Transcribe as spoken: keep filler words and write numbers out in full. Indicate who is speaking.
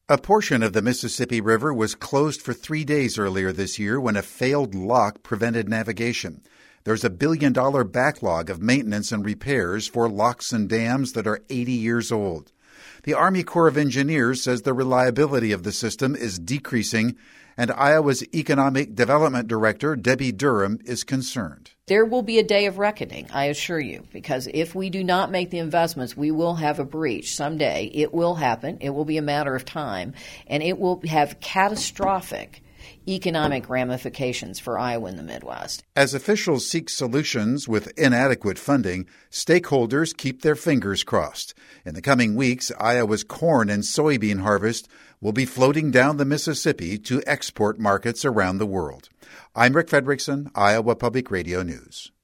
Speaker 1: A portion of the Mississippi River was closed for three days earlier this year when a failed lock prevented navigation. There's a billion-dollar backlog of maintenance and repairs for locks and dams that are eighty years old. The Army Corps of Engineers says the reliability of the system is decreasing, and Iowa's Economic Development Director, Debbie Durham, is concerned.
Speaker 2: There will be a day of reckoning, I assure you, because if we do not make the investments, we will have a breach someday. It will happen. It will be a matter of time, and it will have catastrophic economic ramifications for Iowa and the Midwest.
Speaker 1: As officials seek solutions with inadequate funding, stakeholders keep their fingers crossed. In the coming weeks, Iowa's corn and soybean harvest will be floating down the Mississippi to export markets around the world. I'm Rick Fredrickson, Iowa Public Radio News.